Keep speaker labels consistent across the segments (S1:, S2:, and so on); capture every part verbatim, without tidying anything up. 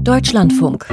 S1: Deutschlandfunk.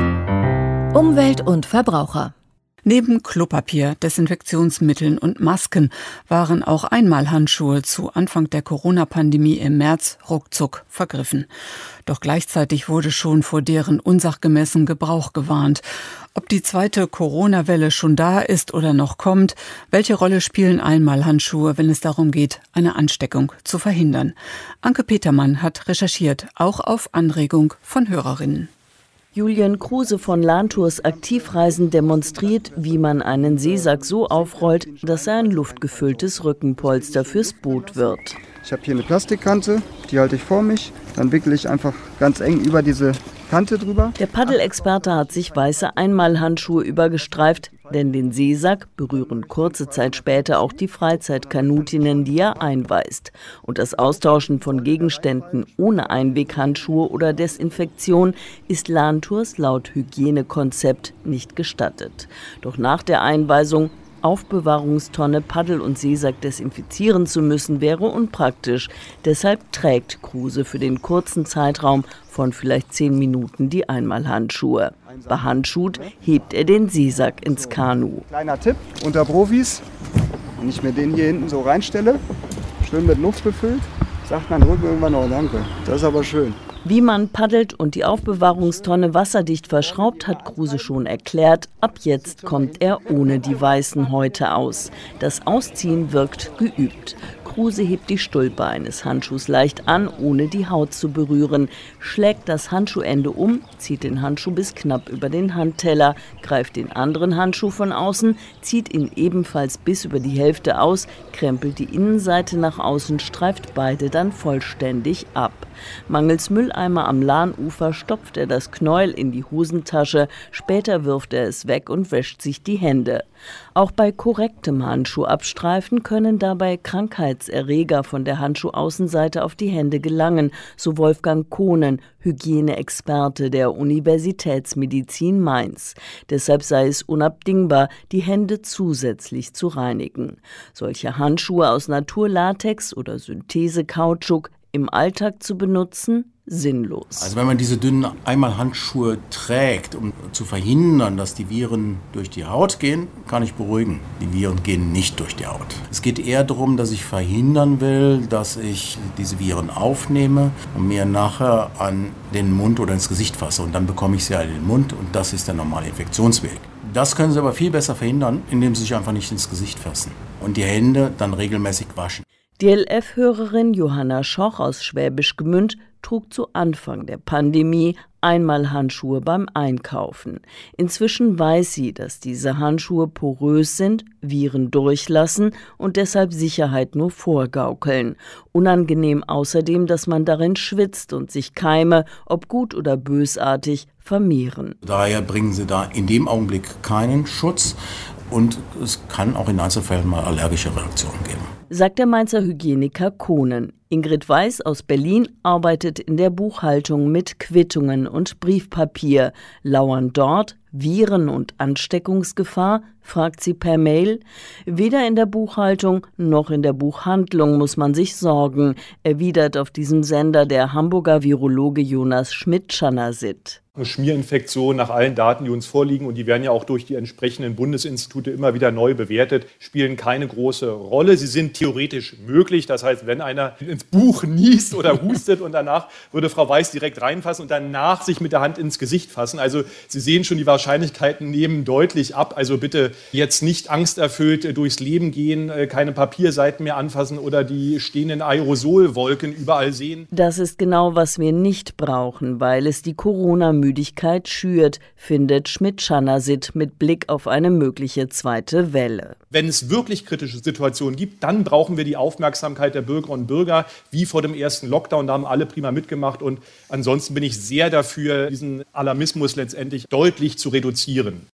S1: Umwelt und Verbraucher.
S2: Neben Klopapier, Desinfektionsmitteln und Masken waren auch Einmalhandschuhe zu Anfang der Corona-Pandemie im März ruckzuck vergriffen. Doch gleichzeitig wurde schon vor deren unsachgemäßen Gebrauch gewarnt. Ob die zweite Corona-Welle schon da ist oder noch kommt, welche Rolle spielen Einmalhandschuhe, wenn es darum geht, eine Ansteckung zu verhindern? Anke Petermann hat recherchiert, auch auf Anregung von Hörerinnen.
S3: Julian Kruse von Lahntours Aktivreisen demonstriert, wie man einen Seesack so aufrollt, dass er ein luftgefülltes Rückenpolster fürs Boot wird.
S4: Ich habe hier eine Plastikkante, die halte ich vor mich. Dann wickele ich einfach ganz eng über diese Kante drüber.
S3: Der Paddelexperte hat sich weiße Einmalhandschuhe übergestreift, denn den Seesack berühren kurze Zeit später auch die Freizeitkanutinnen, die er einweist. Und das Austauschen von Gegenständen ohne Einweghandschuhe oder Desinfektion ist Lahntours laut Hygienekonzept nicht gestattet. Doch nach der Einweisung Aufbewahrungstonne, Paddel und Seesack desinfizieren zu müssen, wäre unpraktisch. Deshalb trägt Kruse für den kurzen Zeitraum von vielleicht zehn Minuten die Einmalhandschuhe. Behandschuht hebt er den Seesack ins Kanu.
S4: Kleiner Tipp unter Profis, wenn ich mir den hier hinten so reinstelle, schön mit Luft befüllt, sagt mein Rücken irgendwann, oh danke, das ist aber schön.
S3: Wie man paddelt und die Aufbewahrungstonne wasserdicht verschraubt, hat Kruse schon erklärt. Ab jetzt kommt er ohne die weißen Häute aus. Das Ausziehen wirkt geübt. Kruse hebt die Stulpe eines Handschuhs leicht an, ohne die Haut zu berühren, schlägt das Handschuhende um, zieht den Handschuh bis knapp über den Handteller, greift den anderen Handschuh von außen, zieht ihn ebenfalls bis über die Hälfte aus, krempelt die Innenseite nach außen, streift beide dann vollständig ab. Mangels Mülleimer am Lahnufer stopft er das Knäuel in die Hosentasche, später wirft er es weg und wäscht sich die Hände. Auch bei korrektem Handschuhabstreifen können dabei Krankheitserreger von der Handschuhaußenseite auf die Hände gelangen, so Wolfgang Kohnen, Hygieneexperte der Universitätsmedizin Mainz. Deshalb sei es unabdingbar, die Hände zusätzlich zu reinigen. Solche Handschuhe aus Naturlatex oder Synthesekautschuk im Alltag zu benutzen, sinnlos.
S5: Also wenn man diese dünnen Einmalhandschuhe trägt, um zu verhindern, dass die Viren durch die Haut gehen, kann ich beruhigen. Die Viren gehen nicht durch die Haut. Es geht eher darum, dass ich verhindern will, dass ich diese Viren aufnehme und mir nachher an den Mund oder ins Gesicht fasse. Und dann bekomme ich sie halt in den Mund und das ist der normale Infektionsweg. Das können Sie aber viel besser verhindern, indem Sie sich einfach nicht ins Gesicht fassen und die Hände dann regelmäßig waschen.
S3: D L F-Hörerin Johanna Schoch aus Schwäbisch Gmünd trug zu Anfang der Pandemie Einmalhandschuhe beim Einkaufen. Inzwischen weiß sie, dass diese Handschuhe porös sind, Viren durchlassen und deshalb Sicherheit nur vorgaukeln. Unangenehm außerdem, dass man darin schwitzt und sich Keime, ob gut oder bösartig, vermehren.
S5: Daher bringen sie da in dem Augenblick keinen Schutz. Und es kann auch in Einzelfällen mal allergische Reaktionen geben.
S3: Sagt der Mainzer Hygieniker Kohnen. Ingrid Weiß aus Berlin arbeitet in der Buchhaltung mit Quittungen und Briefpapier. Lauern dort Viren- und Ansteckungsgefahr, fragt sie per Mail. Weder in der Buchhaltung noch in der Buchhandlung muss man sich sorgen, erwidert auf diesem Sender der Hamburger Virologe Jonas Schmidt-Schanasit.
S6: Eine Schmierinfektion nach allen Daten, die uns vorliegen, und die werden ja auch durch die entsprechenden Bundesinstitute immer wieder neu bewertet, spielen keine große Rolle. Sie sind theoretisch möglich. Das heißt, wenn einer ins Buch niest oder hustet und danach würde Frau Weiß direkt reinfassen und danach sich mit der Hand ins Gesicht fassen. Also Sie sehen schon, die Wahrscheinlichkeiten nehmen deutlich ab. Also bitte jetzt nicht angsterfüllt durchs Leben gehen, keine Papierseiten mehr anfassen oder die stehenden Aerosolwolken überall sehen.
S3: Das ist genau, was wir nicht brauchen, weil es die Corona Müdigkeit schürt, findet Schmidt-Schanasit mit Blick auf eine mögliche zweite Welle.
S6: Wenn es wirklich kritische Situationen gibt, dann brauchen wir die Aufmerksamkeit der Bürgerinnen und Bürger, wie vor dem ersten Lockdown. Da haben alle prima mitgemacht. Und ansonsten bin ich sehr dafür, diesen Alarmismus letztendlich deutlich zu reduzieren.